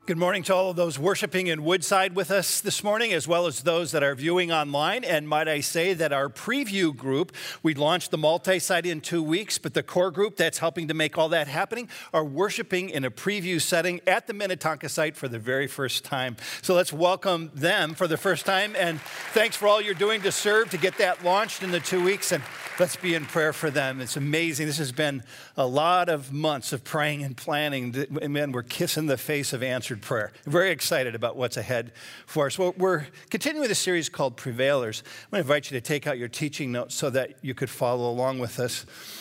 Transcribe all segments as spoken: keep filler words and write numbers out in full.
Good morning to all of those worshiping in Woodside with us this morning, as well as those that are viewing online. And might I say that our preview group, we launched the multi-site in two weeks, but the core group that's helping to make all that happening are worshiping in a preview setting at the Minnetonka site for the very first time. So let's welcome them for the first time. And thanks for all you're doing to serve to get that launched in the two weeks. And let's be in prayer for them. It's amazing. This has been a lot of months of praying and planning. And man, we're kissing the face of answered prayer. Very excited about what's ahead for us. Well, we're continuing with a series called Prevailers. I'm going to invite you to take out your teaching notes so that you could follow along with us.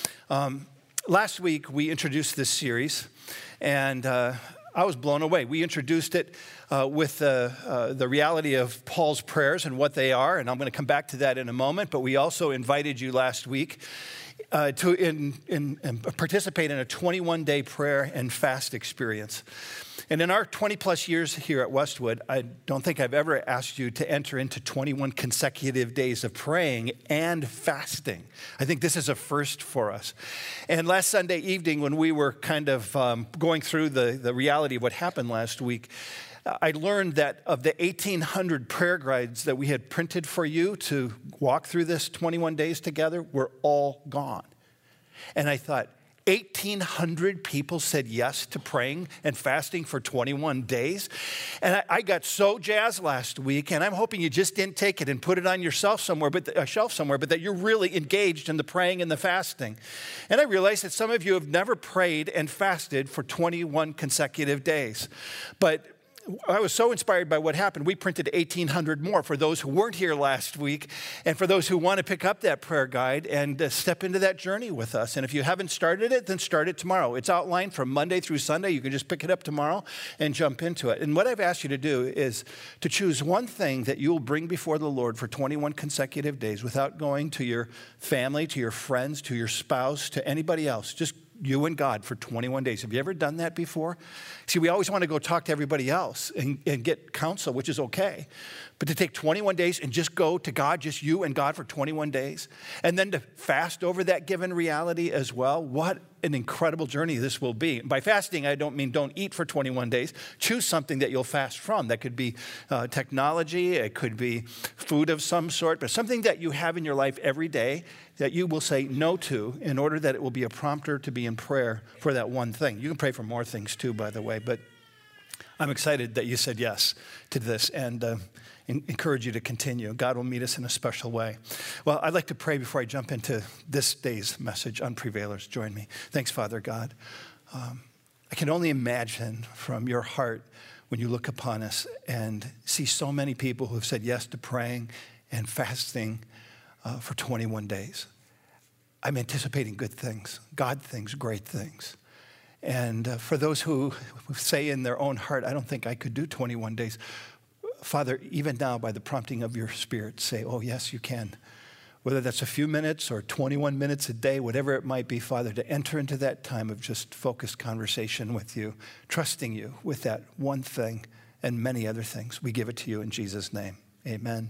Um, last week, we introduced this series, and uh, I was blown away. We introduced it uh, with uh, uh, the reality of Paul's prayers and what they are, and I'm going to come back to that in a moment, but we also invited you last week Uh, to in, in, in participate in a twenty-one day prayer and fast experience. And in our twenty plus years here at Westwood, I don't think I've ever asked you to enter into twenty-one consecutive days of praying and fasting. I think this is a first for us. And last Sunday evening, when we were kind of um, going through the, the reality of what happened last week, I learned that of the eighteen hundred prayer guides that we had printed for you to walk through this twenty-one days together were all gone. And I thought, eighteen hundred people said yes to praying and fasting for twenty-one days. And I, I got so jazzed last week, and I'm hoping you just didn't take it and put it on yourself somewhere, but a shelf somewhere, but that you're really engaged in the praying and the fasting. And I realized that some of you have never prayed and fasted for twenty-one consecutive days. But I was so inspired by what happened. We printed eighteen hundred more for those who weren't here last week and for those who want to pick up that prayer guide and uh, step into that journey with us. And if you haven't started it, then start it tomorrow. It's outlined from Monday through Sunday. You can just pick it up tomorrow and jump into it. And what I've asked you to do is to choose one thing that you will bring before the Lord for twenty-one consecutive days without going to your family, to your friends, to your spouse, to anybody else. Just you and God for twenty-one days. Have you ever done that before? See, we always want to go talk to everybody else and, and get counsel, which is okay. But to take twenty-one days and just go to God, just you and God for twenty-one days, and then to fast over that given reality as well, what an incredible journey this will be. By fasting, I don't mean don't eat for twenty-one days. Choose something that you'll fast from. That could be uh, technology, it could be food of some sort, but something that you have in your life every day that you will say no to in order that it will be a prompter to be in prayer for that one thing. You can pray for more things too, by the way, but I'm excited that you said yes to this and uh, encourage you to continue. God will meet us in a special way. Well, I'd like to pray before I jump into this day's message on Prevailers. Join me. Thanks, Father God. Um, I can only imagine from your heart when you look upon us and see so many people who have said yes to praying and fasting uh, for twenty-one days. I'm anticipating good things, God things, great things. And uh, for those who say in their own heart, I don't think I could do twenty-one days, Father, even now by the prompting of your Spirit, say, oh, yes, you can. Whether that's a few minutes or twenty-one minutes a day, whatever it might be, Father, to enter into that time of just focused conversation with you, trusting you with that one thing and many other things. We give it to you in Jesus' name. Amen.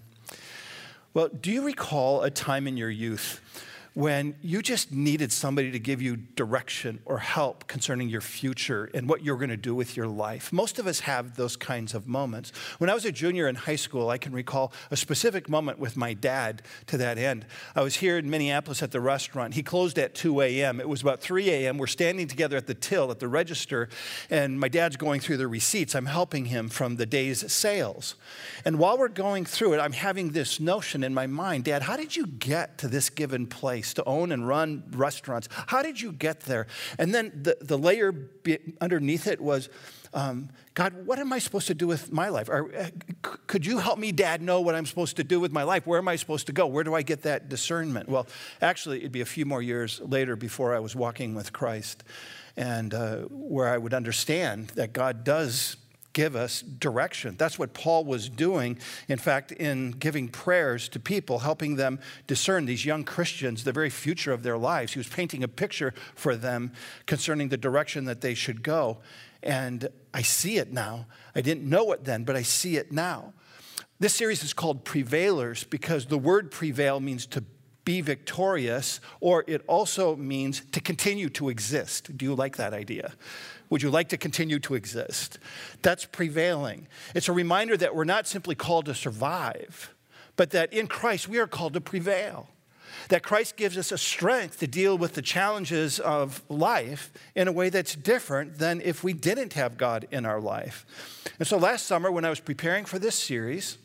Well, do you recall a time in your youth when you just needed somebody to give you direction or help concerning your future and what you're going to do with your life? Most of us have those kinds of moments. When I was a junior in high school, I can recall a specific moment with my dad to that end. I was here in Minneapolis at the restaurant. He closed at two a.m. It was about three a.m. We're standing together at the till, at the register, and my dad's going through the receipts. I'm helping him from the day's sales. And while we're going through it, I'm having this notion in my mind, Dad, how did you get to this given place to own and run restaurants? How did you get there? And then the, the layer be, underneath it was, um, God, what am I supposed to do with my life? Or, uh, c- could you help me, Dad, know what I'm supposed to do with my life? Where am I supposed to go? Where do I get that discernment? Well, actually, it'd be a few more years later before I was walking with Christ, and uh, where I would understand that God does give us direction. That's what Paul was doing, in fact, in giving prayers to people, helping them discern, these young Christians, the very future of their lives. He was painting a picture for them concerning the direction that they should go. And I see it now. I didn't know it then, but I see it now. This series is called Prevailers because the word prevail means to be victorious, or it also means to continue to exist. Do you like that idea? Would you like to continue to exist? That's prevailing. It's a reminder that we're not simply called to survive, but that in Christ we are called to prevail. That Christ gives us a strength to deal with the challenges of life in a way that's different than if we didn't have God in our life. And so last summer, when I was preparing for this series,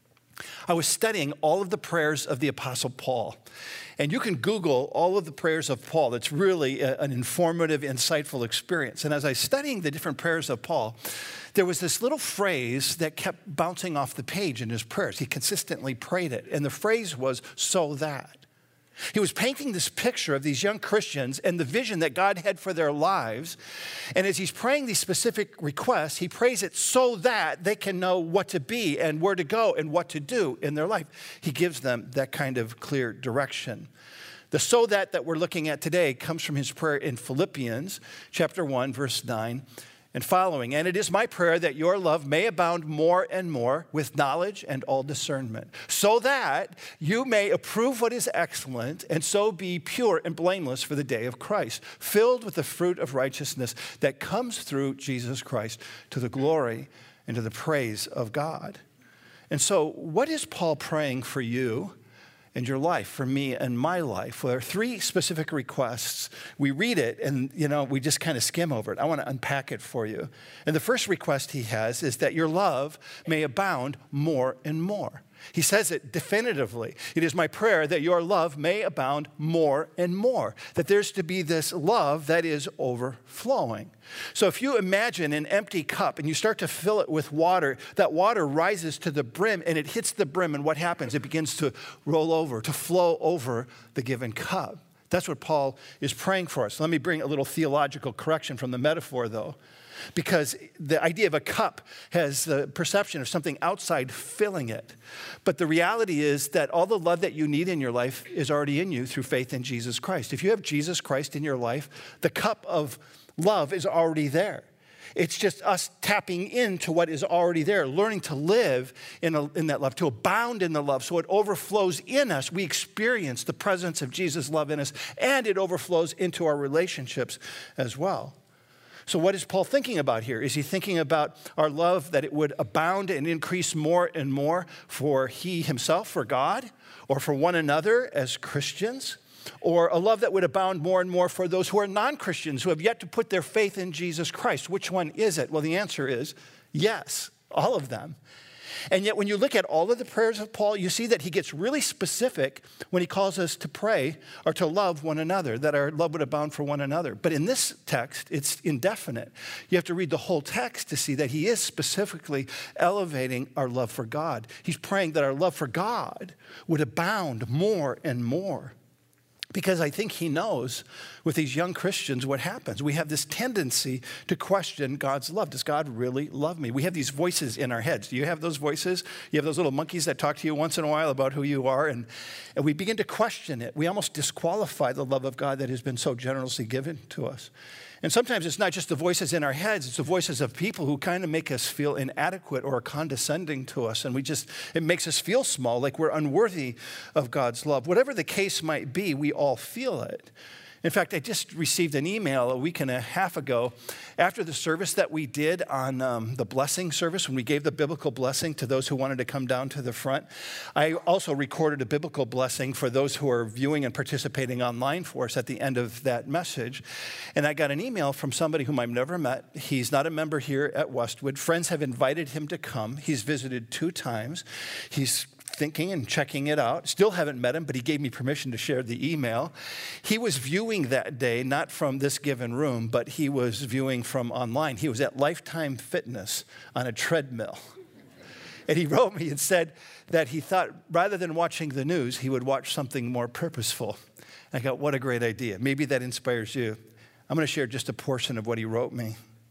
I was studying all of the prayers of the Apostle Paul. And you can Google all of the prayers of Paul. It's really a, an informative, insightful experience. And as I was studying the different prayers of Paul, there was this little phrase that kept bouncing off the page in his prayers. He consistently prayed it. And the phrase was, so that. He was painting this picture of these young Christians and the vision that God had for their lives. And as he's praying these specific requests, he prays it so that they can know what to be and where to go and what to do in their life. He gives them that kind of clear direction. The so that that we're looking at today comes from his prayer in Philippians chapter one, verse nine and following. And it is my prayer that your love may abound more and more with knowledge and all discernment, so that you may approve what is excellent and so be pure and blameless for the day of Christ, filled with the fruit of righteousness that comes through Jesus Christ to the glory and to the praise of God. And so what is Paul praying for you and your life, for me and my life? Well, there are three specific requests. We read it and, you know, we just kind of skim over it. I want to unpack it for you. And the first request he has is that your love may abound more and more. He says it definitively. It is my prayer that your love may abound more and more, that there's to be this love that is overflowing. So if you imagine an empty cup and you start to fill it with water, that water rises to the brim and it hits the brim, and what happens? It begins to roll over, to flow over the given cup. That's what Paul is praying for us. Let me bring a little theological correction from the metaphor, though. Because the idea of a cup has the perception of something outside filling it. But the reality is that all the love that you need in your life is already in you through faith in Jesus Christ. If you have Jesus Christ in your life, the cup of love is already there. It's just us tapping into what is already there, learning to live in, a, in that love, to abound in the love, so it overflows in us. We experience the presence of Jesus' love in us, and it overflows into our relationships as well. So what is Paul thinking about here? Is he thinking about our love, that it would abound and increase more and more for he himself, for God, or for one another as Christians? Or a love that would abound more and more for those who are non-Christians, who have yet to put their faith in Jesus Christ? Which one is it? Well, the answer is yes, all of them. And yet when you look at all of the prayers of Paul, you see that he gets really specific when he calls us to pray or to love one another, that our love would abound for one another. But in this text, it's indefinite. You have to read the whole text to see that he is specifically elevating our love for God. He's praying that our love for God would abound more and more. Because I think he knows with these young Christians what happens. We have this tendency to question God's love. Does God really love me? We have these voices in our heads. Do you have those voices? You have those little monkeys that talk to you once in a while about who you are, and, and we begin to question it. We almost disqualify the love of God that has been so generously given to us. And sometimes it's not just the voices in our heads, it's the voices of people who kind of make us feel inadequate or condescending to us. And we just, it makes us feel small, like we're unworthy of God's love. Whatever the case might be, we all feel it. In fact, I just received an email a week and a half ago after the service that we did on um, the blessing service, when we gave the biblical blessing to those who wanted to come down to the front. I also recorded a biblical blessing for those who are viewing and participating online for us at the end of that message. And I got an email from somebody whom I've never met. He's not a member here at Westwood. Friends have invited him to come. He's visited two times. He's thinking and checking it out. Still haven't met him, but he gave me permission to share the email. He was viewing that day, not from this given room, but he was viewing from online. He was at Lifetime Fitness on a treadmill. And he wrote me and said that he thought rather than watching the news, he would watch something more purposeful. And I thought, what a great idea. Maybe that inspires you. I'm going to share just a portion of what he wrote me.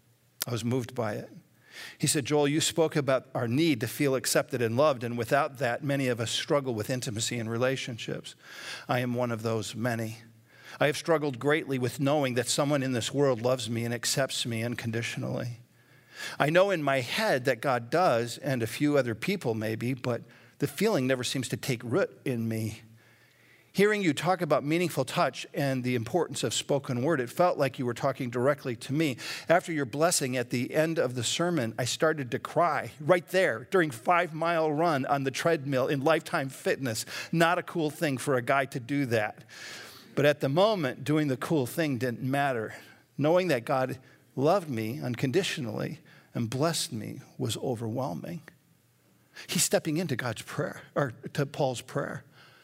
I was moved by it. He said, Joel, you spoke about our need to feel accepted and loved, and without that, many of us struggle with intimacy and relationships. I am one of those many. I have struggled greatly with knowing that someone in this world loves me and accepts me unconditionally. I know in my head that God does, and a few other people maybe, but the feeling never seems to take root in me. Hearing you talk about meaningful touch and the importance of spoken word, it felt like you were talking directly to me. After your blessing at the end of the sermon, I started to cry right there during five-mile run on the treadmill in Lifetime Fitness. Not a cool thing for a guy to do that. But at the moment, doing the cool thing didn't matter. Knowing that God loved me unconditionally and blessed me was overwhelming. He's stepping into God's prayer, or to Paul's prayer,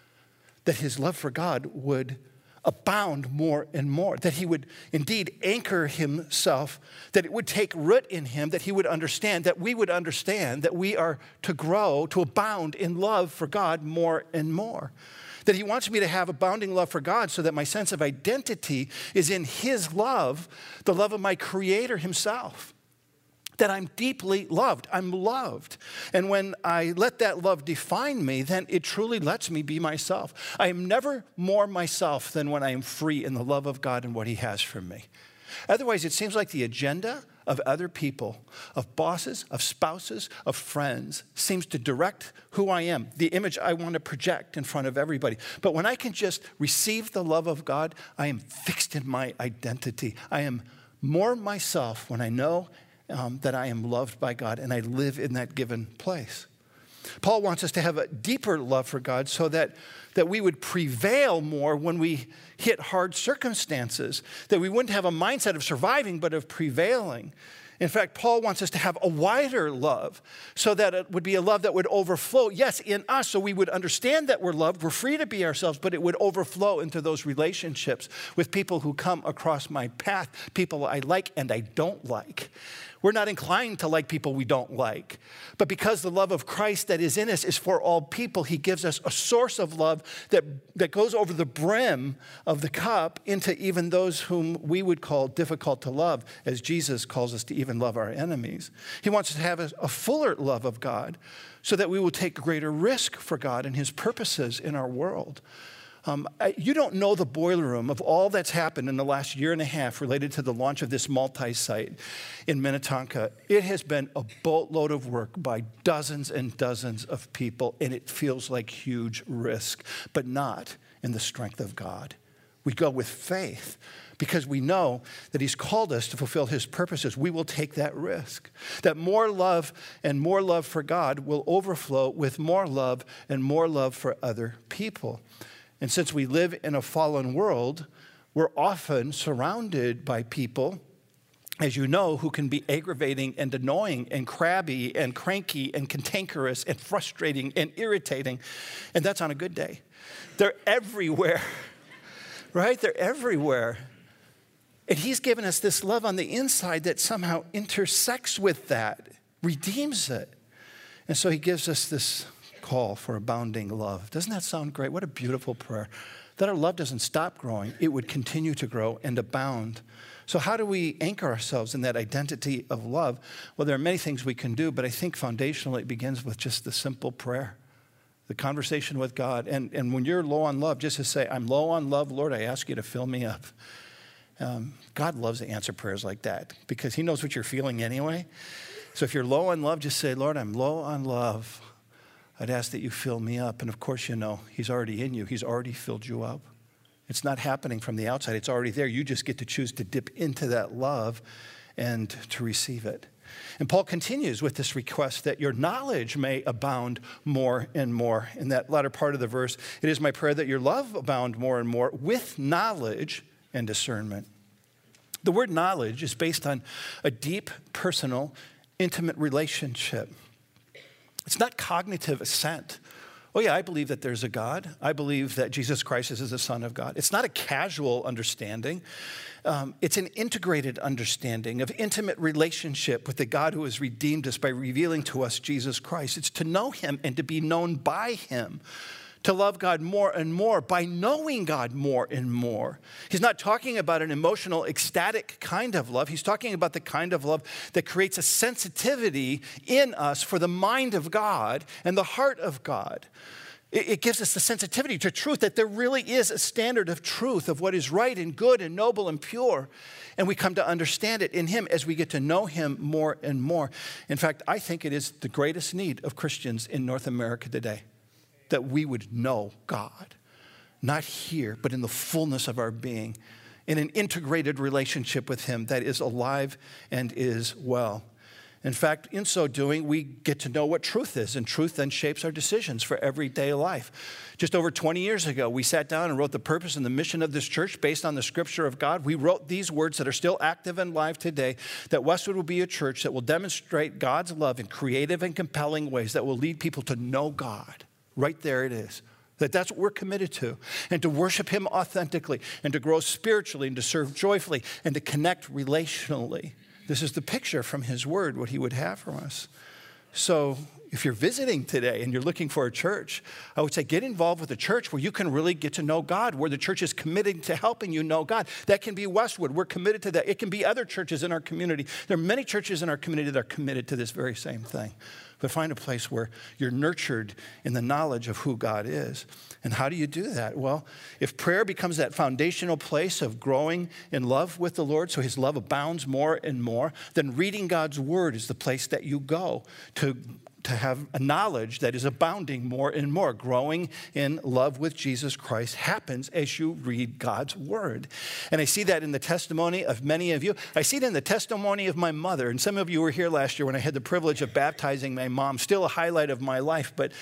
that his love for God would abound more and more, that he would indeed anchor himself, that it would take root in him, that he would understand, that we would understand that we are to grow, to abound in love for God more and more. That he wants me to have abounding love for God so that my sense of identity is in his love, the love of my Creator himself. That I'm deeply loved. I'm loved. And when I let that love define me, then it truly lets me be myself. I am never more myself than when I am free in the love of God and what he has for me. Otherwise, it seems like the agenda of other people, of bosses, of spouses, of friends, seems to direct who I am, the image I want to project in front of everybody. But when I can just receive the love of God, I am fixed in my identity. I am more myself when I know Um, that I am loved by God and I live in that given place. Paul wants us to have a deeper love for God so that, that we would prevail more when we hit hard circumstances, that we wouldn't have a mindset of surviving but of prevailing. In fact, Paul wants us to have a wider love so that it would be a love that would overflow, yes, in us, so we would understand that we're loved, we're free to be ourselves, but it would overflow into those relationships with people who come across my path, people I like and I don't like. We're not inclined to like people we don't like. But because the love of Christ that is in us is for all people, he gives us a source of love that, that goes over the brim of the cup into even those whom we would call difficult to love, as Jesus calls us to even love our enemies. He wants us to have a, a fuller love of God so that we will take greater risk for God and his purposes in our world. Um, I, you don't know the boiler room of all that's happened in the last year and a half related to the launch of this multi-site in Minnetonka. It has been a boatload of work by dozens and dozens of people, and it feels like huge risk, but not in the strength of God. We go with faith because we know that he's called us to fulfill his purposes. We will take that risk. That more love and more love for God will overflow with more love and more love for other people. And since we live in a fallen world, we're often surrounded by people, as you know, who can be aggravating and annoying and crabby and cranky and cantankerous and frustrating and irritating. And that's on a good day. They're everywhere, right? They're everywhere. And he's given us this love on the inside that somehow intersects with that, redeems it. And so he gives us this call for abounding love. Doesn't that sound great? What a beautiful prayer. That our love doesn't stop growing. It would continue to grow and abound. So how do we anchor ourselves in that identity of love? Well, there are many things we can do, but I think foundationally it begins with just the simple prayer, the conversation with God. And, and when you're low on love, just to say, I'm low on love, Lord, I ask you to fill me up. Um, God loves to answer prayers like that because he knows what you're feeling anyway. So if you're low on love, just say, Lord, I'm low on love. I'd ask that you fill me up. And of course, you know, he's already in you. He's already filled you up. It's not happening from the outside. It's already there. You just get to choose to dip into that love and to receive it. And Paul continues with this request that your knowledge may abound more and more. In that latter part of the verse, it is my prayer that your love abound more and more with knowledge and discernment. The word knowledge is based on a deep, personal, intimate relationship. It's not cognitive assent. Oh yeah, I believe that there's a God. I believe that Jesus Christ is the Son of God. It's not a casual understanding. Um, it's an integrated understanding of intimate relationship with the God who has redeemed us by revealing to us Jesus Christ. It's to know him and to be known by him. To love God more and more by knowing God more and more. He's not talking about an emotional, ecstatic kind of love. He's talking about the kind of love that creates a sensitivity in us for the mind of God and the heart of God. It gives us the sensitivity to truth, that there really is a standard of truth of what is right and good and noble and pure. And we come to understand it in him as we get to know him more and more. In fact, I think it is the greatest need of Christians in North America today, that we would know God. not here, but in the fullness of our being, in an integrated relationship with him that is alive and is well. In fact, in so doing, we get to know what truth is, and truth then shapes our decisions for everyday life. Just over twenty years ago, we sat down and wrote the purpose and the mission of this church based on the scripture of God. We wrote these words that are still active and live today, that Westwood will be a church that will demonstrate God's love in creative and compelling ways that will lead people to know God. Right there it is. That that's what we're committed to, and to worship him authentically, and to grow spiritually, and to serve joyfully, and to connect relationally. This is the picture from his word, what he would have from us. So if you're visiting today and you're looking for a church, I would say get involved with a church where you can really get to know God, where the church is committed to helping you know God. That can be Westwood. We're committed to that. It can be other churches in our community. There are many churches in our community that are committed to this very same thing. But find a place where you're nurtured in the knowledge of who God is. And how do you do that? Well, if prayer becomes that foundational place of growing in love with the Lord, so his love abounds more and more, then reading God's word is the place that you go to to have a knowledge that is abounding more and more. Growing in love with Jesus Christ happens as you read God's word. And I see that in the testimony of many of you. I see it in the testimony of my mother. And some of you were here last year when I had the privilege of baptizing my mom, still a highlight of my life. But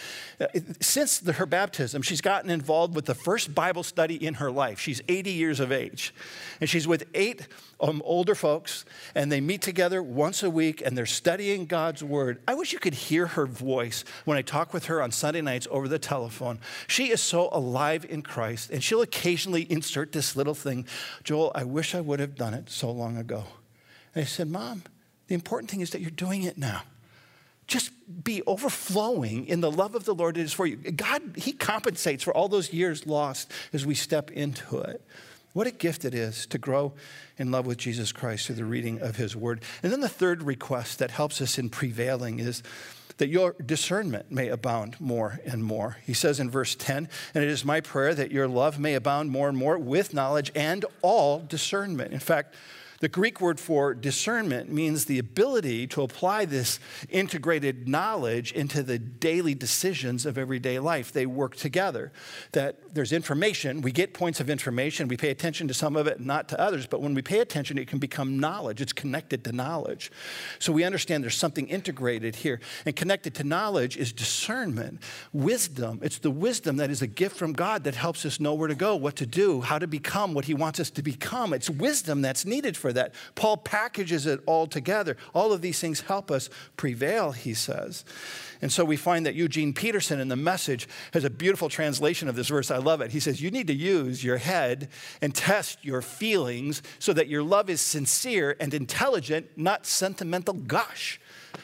since the, her baptism, she's gotten involved with the first Bible study in her life. She's eighty years of age. And she's with eight um, older folks, and they meet together once a week, and they're studying God's word. I wish you could hear her voice when I talk with her on Sunday nights over the telephone. She is so alive in Christ, and she'll occasionally insert this little thing, Joel, I wish I would have done it so long ago. And I said, Mom, the important thing is that you're doing it now. Just be overflowing in the love of the Lord it is for you. God, he compensates for all those years lost as we step into it. What a gift it is to grow in love with Jesus Christ through the reading of his word. And then the third request that helps us in prevailing is that your discernment may abound more and more. He says in verse ten, and it is my prayer that your love may abound more and more with knowledge and all discernment. In fact, the Greek word for discernment means the ability to apply this integrated knowledge into the daily decisions of everyday life. They work together. That there's information, we get points of information, we pay attention to some of it, not to others, but when we pay attention, it can become knowledge. It's connected to knowledge. So we understand there's something integrated here. And connected to knowledge is discernment, wisdom. It's the wisdom that is a gift from God that helps us know where to go, what to do, how to become what he wants us to become. It's wisdom that's needed for that. Paul packages it all together. All of these things help us prevail, he says. And so we find that Eugene Peterson in the Message has a beautiful translation of this verse. I love it. He says, you need to use your head and test your feelings so that your love is sincere and intelligent, not sentimental gush.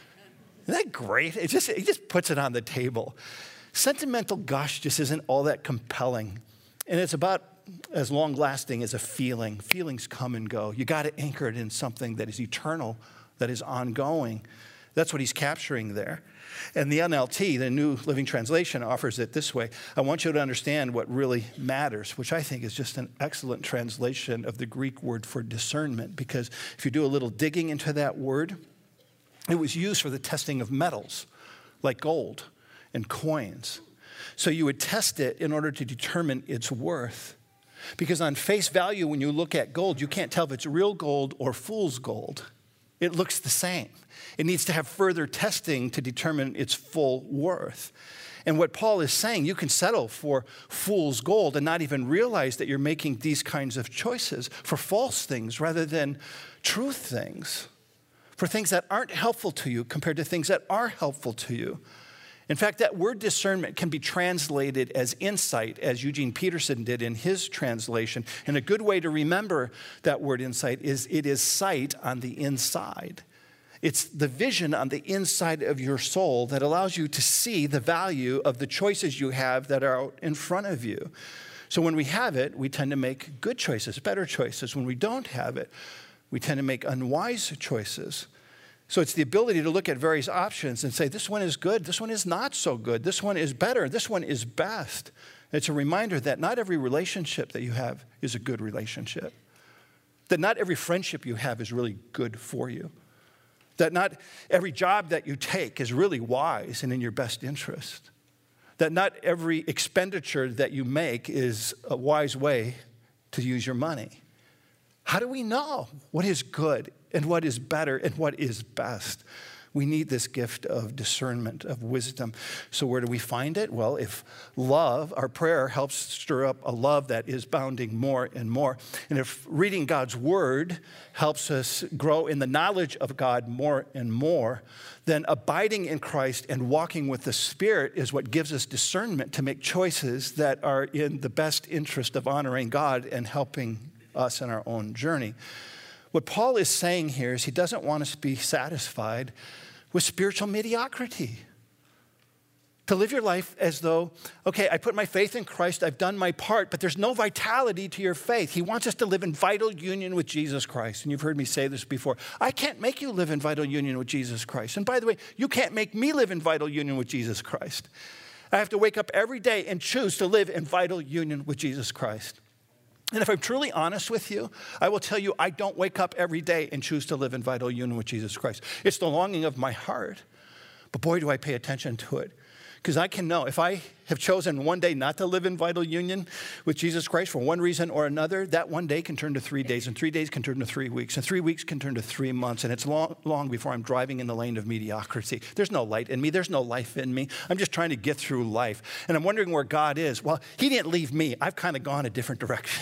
Isn't that great? It just, it just puts it on the table. Sentimental gush just isn't all that compelling. And it's about as long-lasting as a feeling. Feelings come and go. You got to anchor it in something that is eternal, that is ongoing. That's what he's capturing there. And the N L T, the New Living Translation, offers it this way. I want you to understand what really matters, which I think is just an excellent translation of the Greek word for discernment, because if you do a little digging into that word, it was used for the testing of metals, like gold and coins. So you would test it in order to determine its worth. Because on face value, when you look at gold, you can't tell if it's real gold or fool's gold. It looks the same. It needs to have further testing to determine its full worth. And what Paul is saying, you can settle for fool's gold and not even realize that you're making these kinds of choices for false things rather than truth things, for things that aren't helpful to you compared to things that are helpful to you. In fact, that word discernment can be translated as insight, as Eugene Peterson did in his translation. And a good way to remember that word insight is it is sight on the inside. It's the vision on the inside of your soul that allows you to see the value of the choices you have that are out in front of you. So when we have it, we tend to make good choices, better choices. When we don't have it, we tend to make unwise choices. So it's the ability to look at various options and say, this one is good, this one is not so good, this one is better, this one is best. It's a reminder that not every relationship that you have is a good relationship. That not every friendship you have is really good for you. That not every job that you take is really wise and in your best interest. that not every expenditure that you make is a wise way to use your money. How do we know what is good and what is better and what is best? We need this gift of discernment, of wisdom. So where do we find it? Well, if love, our prayer helps stir up a love that is bounding more and more, and if reading God's word helps us grow in the knowledge of God more and more, then abiding in Christ and walking with the Spirit is what gives us discernment to make choices that are in the best interest of honoring God and helping us in our own journey. What Paul is saying here is he doesn't want us to be satisfied with spiritual mediocrity. To live your life as though, okay, I put my faith in Christ, I've done my part, but there's no vitality to your faith. He wants us to live in vital union with Jesus Christ. And you've heard me say this before. I can't make you live in vital union with Jesus Christ. And by the way, you can't make me live in vital union with Jesus Christ. I have to wake up every day and choose to live in vital union with Jesus Christ. And if I'm truly honest with you, I will tell you I don't wake up every day and choose to live in vital union with Jesus Christ. It's the longing of my heart, but boy, do I pay attention to it. Because I can know if I have chosen one day not to live in vital union with Jesus Christ for one reason or another, that one day can turn to three days, and three days can turn to three weeks, and three weeks can turn to three months, and it's long, long before I'm driving in the lane of mediocrity. There's no light in me. There's no life in me. I'm just trying to get through life, and I'm wondering where God is. Well, he didn't leave me. I've kind of gone a different direction.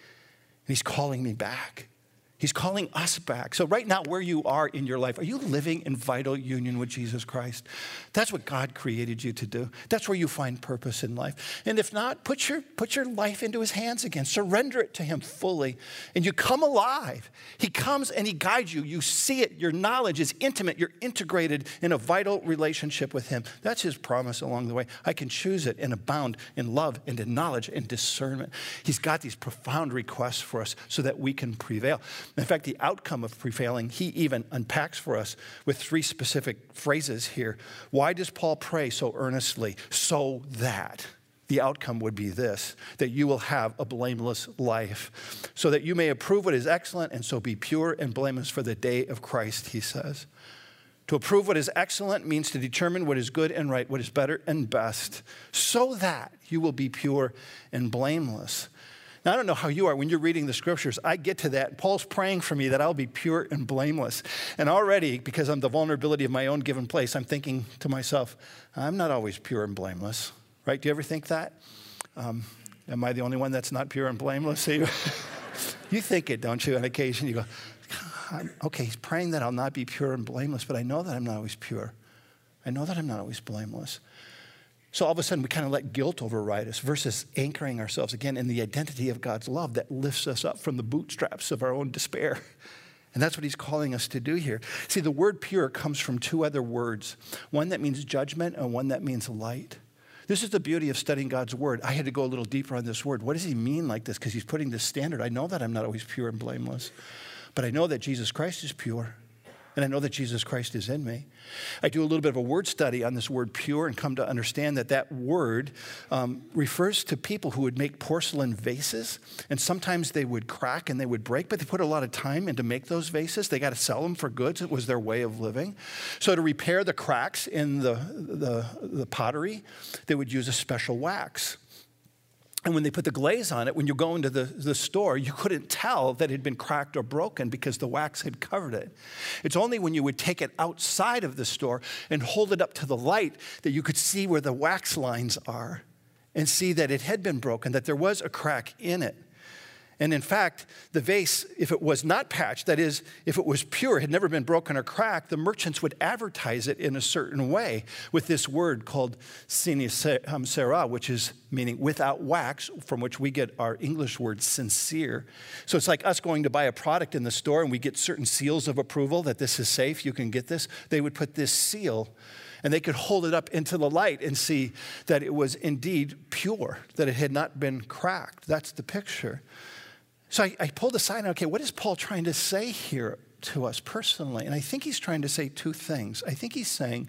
And he's calling me back. He's calling us back. So right now, where you are in your life, are you living in vital union with Jesus Christ? That's what God created you to do. That's where you find purpose in life. And if not, put your, put your life into his hands again. Surrender it to him fully. And you come alive. He comes and he guides you. You see it. Your knowledge is intimate. You're integrated in a vital relationship with him. That's his promise along the way. I can choose it and abound in love and in knowledge and discernment. He's got these profound requests for us so that we can prevail. In fact, the outcome of prevailing, he even unpacks for us with three specific phrases here. Why does Paul pray so earnestly? So that the outcome would be this, that you will have a blameless life, so that you may approve what is excellent and so be pure and blameless for the day of Christ, he says. To approve what is excellent means to determine what is good and right, what is better and best, so that you will be pure and blameless. Now, I don't know how you are when you're reading the scriptures. I get to that. Paul's praying for me that I'll be pure and blameless. And already, because I'm the vulnerability of my own given place, I'm thinking to myself, I'm not always pure and blameless, right? Do you ever think that? Um, am I the only one that's not pure and blameless? You think it, don't you? On occasion, you go, I'm, okay, he's praying that I'll not be pure and blameless, but I know that I'm not always pure. I know that I'm not always blameless. So all of a sudden, we kind of let guilt override us versus anchoring ourselves again in the identity of God's love that lifts us up from the bootstraps of our own despair. And that's what he's calling us to do here. See, the word pure comes from two other words, one that means judgment and one that means light. This is the beauty of studying God's word. I had to go a little deeper on this word. What does he mean like this? Because he's putting this standard. I know that I'm not always pure and blameless, but I know that Jesus Christ is pure. And I know that Jesus Christ is in me. I do a little bit of a word study on this word pure and come to understand that that word um, refers to people who would make porcelain vases. And sometimes they would crack and they would break, but they put a lot of time in to make those vases. They got to sell them for goods. It was their way of living. So to repair the cracks in the, the, the pottery, they would use a special wax. And when they put the glaze on it, when you go into the, the store, you couldn't tell that it had been cracked or broken because the wax had covered it. It's only when you would take it outside of the store and hold it up to the light that you could see where the wax lines are and see that it had been broken, that there was a crack in it. And in fact, the vase, if it was not patched, that is, if it was pure, had never been broken or cracked, the merchants would advertise it in a certain way with this word called sine cera, which is meaning without wax, from which we get our English word sincere. So it's like us going to buy a product in the store and we get certain seals of approval that this is safe, you can get this. They would put this seal and they could hold it up into the light and see that it was indeed pure, that it had not been cracked. That's the picture. So I, I pulled aside, okay, what is Paul trying to say here to us personally? And I think he's trying to say two things. I think he's saying,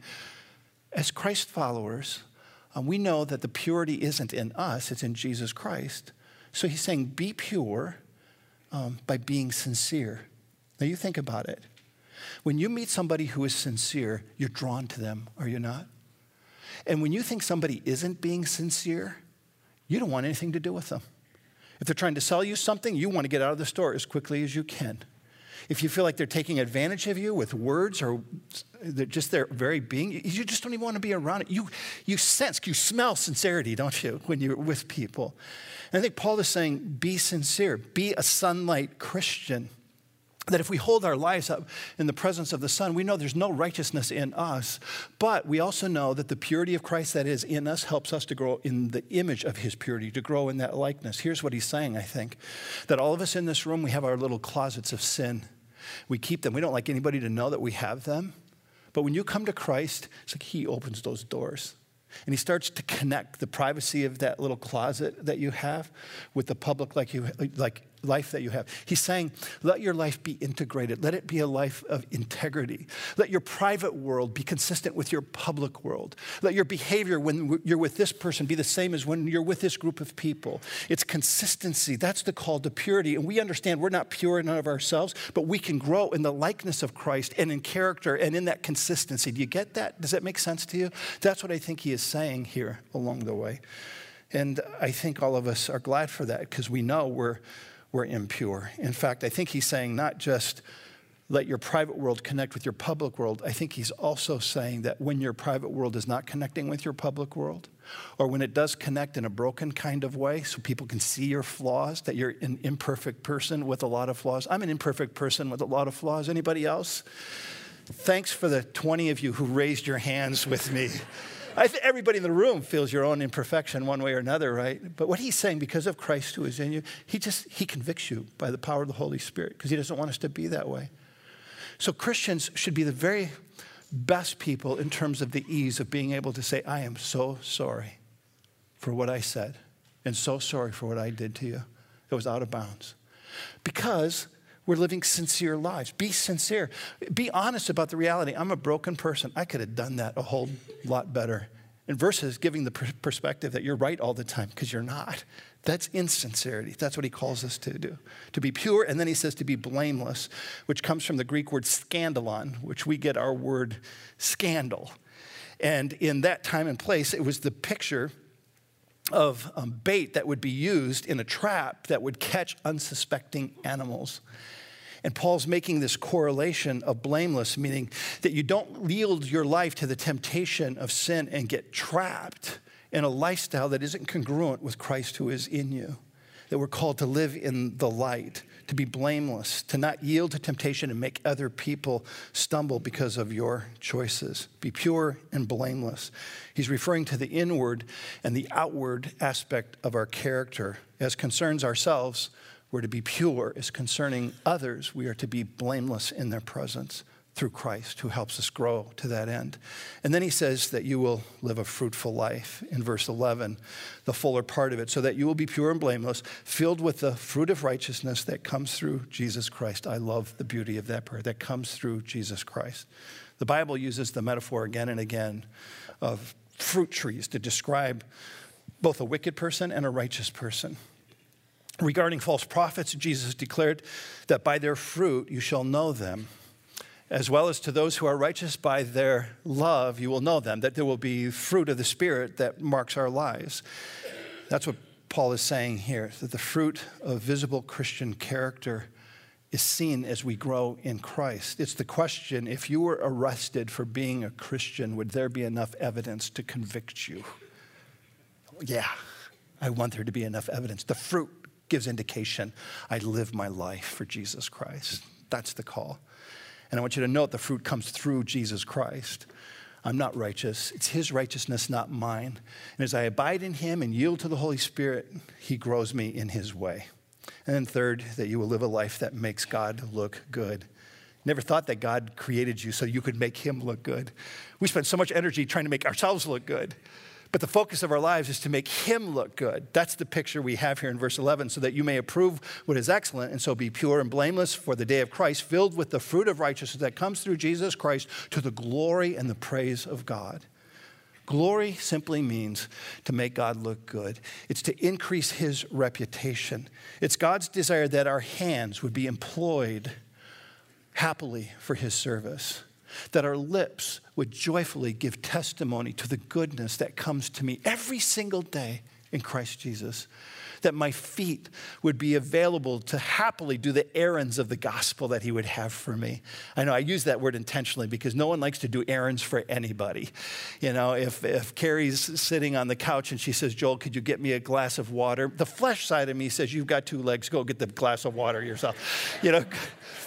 as Christ followers, um, we know that the purity isn't in us, it's in Jesus Christ. So he's saying, be pure um, by being sincere. Now you think about it. When you meet somebody who is sincere, you're drawn to them, are you not? And when you think somebody isn't being sincere, you don't want anything to do with them. If they're trying to sell you something, you want to get out of the store as quickly as you can. If you feel like they're taking advantage of you with words or just their very being, you just don't even want to be around it. You, you sense, you smell sincerity, don't you, when you're with people? And I think Paul is saying, be sincere, be a sunlight Christian. That if we hold our lives up in the presence of the sun, we know there's no righteousness in us, but we also know that the purity of Christ that is in us helps us to grow in the image of his purity, to grow in that likeness. Here's what he's saying, I think, that all of us in this room, we have our little closets of sin. We keep them. We don't like anybody to know that we have them. But when you come to Christ, it's like he opens those doors. And he starts to connect the privacy of that little closet that you have with the public like you like life that you have. He's saying, let your life be integrated. Let it be a life of integrity. Let your private world be consistent with your public world. Let your behavior when you're with this person be the same as when you're with this group of people. It's consistency. That's the call to purity. And we understand we're not pure in and of ourselves, but we can grow in the likeness of Christ and in character and in that consistency. Do you get that? Does that make sense to you? That's what I think he is saying here along the way. And I think all of us are glad for that because we know we're We're impure. In fact, I think he's saying not just let your private world connect with your public world. I think he's also saying that when your private world is not connecting with your public world, or when it does connect in a broken kind of way so people can see your flaws, that you're an imperfect person with a lot of flaws. I'm an imperfect person with a lot of flaws. Anybody else? Thanks for the twenty of you who raised your hands with me. I think everybody in the room feels your own imperfection one way or another, right? But what he's saying, because of Christ who is in you, he just, he convicts you by the power of the Holy Spirit because he doesn't want us to be that way. So Christians should be the very best people in terms of the ease of being able to say, I am so sorry for what I said and so sorry for what I did to you. It was out of bounds. Because we're living sincere lives. Be sincere. Be honest about the reality. I'm a broken person. I could have done that a whole lot better. And versus giving the perspective that you're right all the time, because you're not. That's insincerity. That's what he calls us to do. To be pure, and then he says to be blameless, which comes from the Greek word scandalon, which we get our word scandal. And in that time and place, it was the picture of um, bait that would be used in a trap that would catch unsuspecting animals. And Paul's making this correlation of blameless, meaning that you don't yield your life to the temptation of sin and get trapped in a lifestyle that isn't congruent with Christ who is in you. That we're called to live in the light, to be blameless, to not yield to temptation and make other people stumble because of your choices. Be pure and blameless. He's referring to the inward and the outward aspect of our character. As concerns ourselves, we're to be pure. As concerning others, we are to be blameless in their presence through Christ, who helps us grow to that end. And then he says that you will live a fruitful life in verse eleven, the fuller part of it, so that you will be pure and blameless, filled with the fruit of righteousness that comes through Jesus Christ. I love the beauty of that prayer, that comes through Jesus Christ. The Bible uses the metaphor again and again of fruit trees to describe both a wicked person and a righteous person. Regarding false prophets, Jesus declared that by their fruit you shall know them. As well as to those who are righteous by their love, you will know them, that there will be fruit of the Spirit that marks our lives. That's what Paul is saying here, that the fruit of visible Christian character is seen as we grow in Christ. It's the question, if you were arrested for being a Christian, would there be enough evidence to convict you? Yeah, I want there to be enough evidence. The fruit gives indication I live my life for Jesus Christ. That's the call. And I want you to note the fruit comes through Jesus Christ. I'm not righteous. It's his righteousness, not mine. And as I abide in him and yield to the Holy Spirit, he grows me in his way. And then third, that you will live a life that makes God look good. Never thought that God created you so you could make him look good. We spend so much energy trying to make ourselves look good. But the focus of our lives is to make him look good. That's the picture we have here in verse eleven, so that you may approve what is excellent and so be pure and blameless for the day of Christ, filled with the fruit of righteousness that comes through Jesus Christ to the glory and the praise of God. Glory simply means to make God look good. It's to increase his reputation. It's God's desire that our hands would be employed happily for his service. that our lips would joyfully give testimony to the goodness that comes to me every single day in Christ Jesus, that my feet would be available to happily do the errands of the gospel that he would have for me. I know I use that word intentionally because no one likes to do errands for anybody. You know, if, if Carrie's sitting on the couch and she says, Joel, could you get me a glass of water? The flesh side of me says, you've got two legs, go get the glass of water yourself. You know.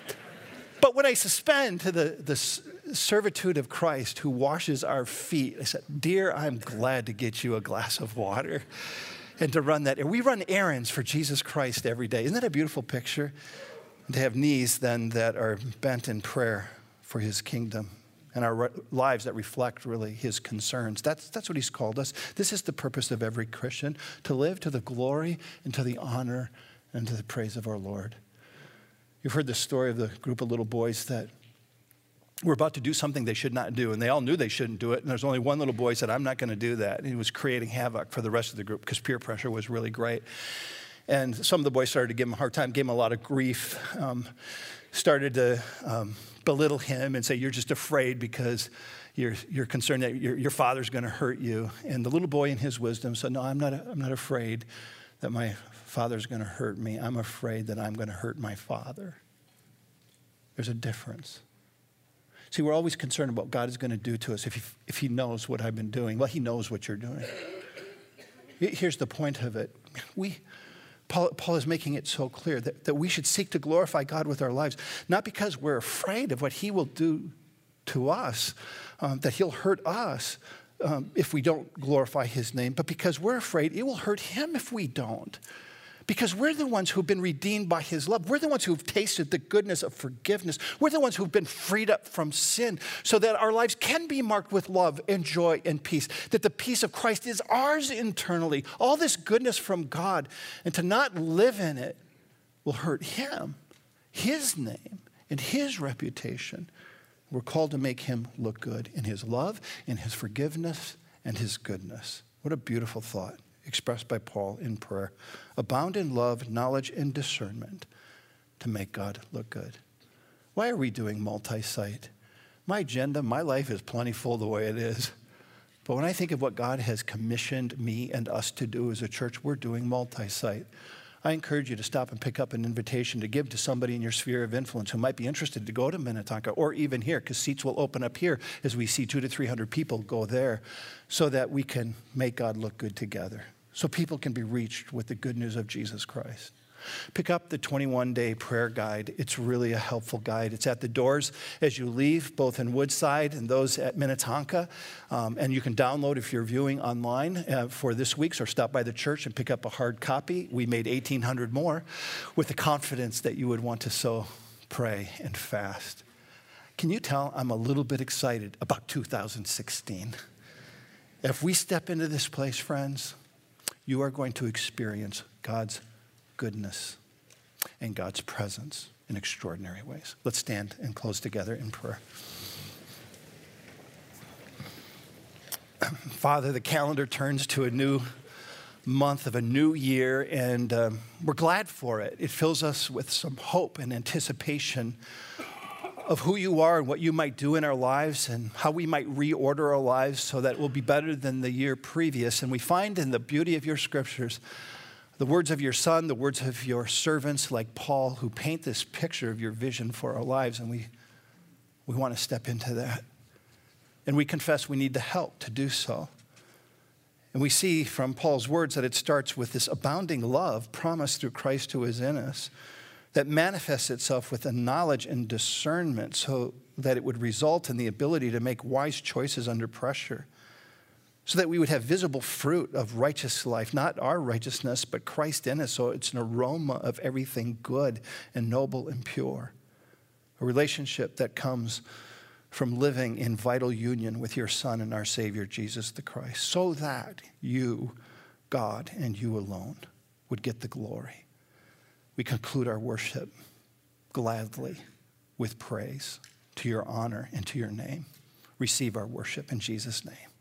But when I suspend to the, the servitude of Christ who washes our feet, I said, dear, I'm glad to get you a glass of water and to run that. We run errands for Jesus Christ every day. Isn't that a beautiful picture? And to have knees then that are bent in prayer for his kingdom and our re- lives that reflect really his concerns. That's, that's what he's called us. This is the purpose of every Christian, to live to the glory and to the honor and to the praise of our Lord. You've heard the story of the group of little boys that were about to do something they should not do, and they all knew they shouldn't do it, and there's only one little boy who said, I'm not going to do that, and he was creating havoc for the rest of the group because peer pressure was really great. And some of the boys started to give him a hard time, gave him a lot of grief, um, started to um, belittle him and say, you're just afraid because you're, you're concerned that your, your father's going to hurt you. And the little boy in his wisdom said, no, I'm not, I'm not afraid that my father's going to hurt me. I'm afraid that I'm going to hurt my father. There's a difference. See, we're always concerned about what God is going to do to us if he, if he knows what I've been doing. Well, he knows what you're doing. Here's the point of it. We, Paul, Paul is making it so clear that, that we should seek to glorify God with our lives, not because we're afraid of what he will do to us, um, that he'll hurt us um, if we don't glorify his name, but because we're afraid it will hurt him if we don't. Because we're the ones who've been redeemed by his love. We're the ones who've tasted the goodness of forgiveness. We're the ones who've been freed up from sin so that our lives can be marked with love and joy and peace, that the peace of Christ is ours internally, all this goodness from God. And to not live in it will hurt him, his name, and his reputation. We're called to make him look good in his love, in his forgiveness, and his goodness. What a beautiful thought expressed by Paul in prayer. Abound in love, knowledge, and discernment to make God look good. Why are we doing multi-site? My agenda, my life is plenty full the way it is. But when I think of what God has commissioned me and us to do as a church, we're doing multi-site. I encourage you to stop and pick up an invitation to give to somebody in your sphere of influence who might be interested to go to Minnetonka or even here, because seats will open up here as we see two to three hundred people go there, so that we can make God look good together, so people can be reached with the good news of Jesus Christ. Pick up the twenty-one day prayer guide. It's really a helpful guide. It's at the doors as you leave, both in Woodside and those at Minnetonka. Um, and you can download if you're viewing online uh, for this week's, or stop by the church and pick up a hard copy. We made eighteen hundred more with the confidence that you would want to so pray and fast. Can you tell I'm a little bit excited about two thousand sixteen? If we step into this place, friends, you are going to experience God's goodness and God's presence in extraordinary ways. Let's stand and close together in prayer. Father, the calendar turns to a new month of a new year, and um, we're glad for it. It fills us with some hope and anticipation of who you are and what you might do in our lives and how we might reorder our lives so that it will be better than the year previous. And we find in the beauty of your scriptures the words of your Son, the words of your servants like Paul, who paint this picture of your vision for our lives, and we, we want to step into that. And we confess we need the help to do so. And we see from Paul's words that it starts with this abounding love promised through Christ who is in us, that manifests itself with a knowledge and discernment so that it would result in the ability to make wise choices under pressure, so that we would have visible fruit of righteous life, not our righteousness, but Christ in us. So it's an aroma of everything good and noble and pure. A relationship that comes from living in vital union with your Son and our Savior, Jesus the Christ, so that you, God, and you alone would get the glory. We conclude our worship gladly with praise to your honor and to your name. Receive our worship in Jesus' name.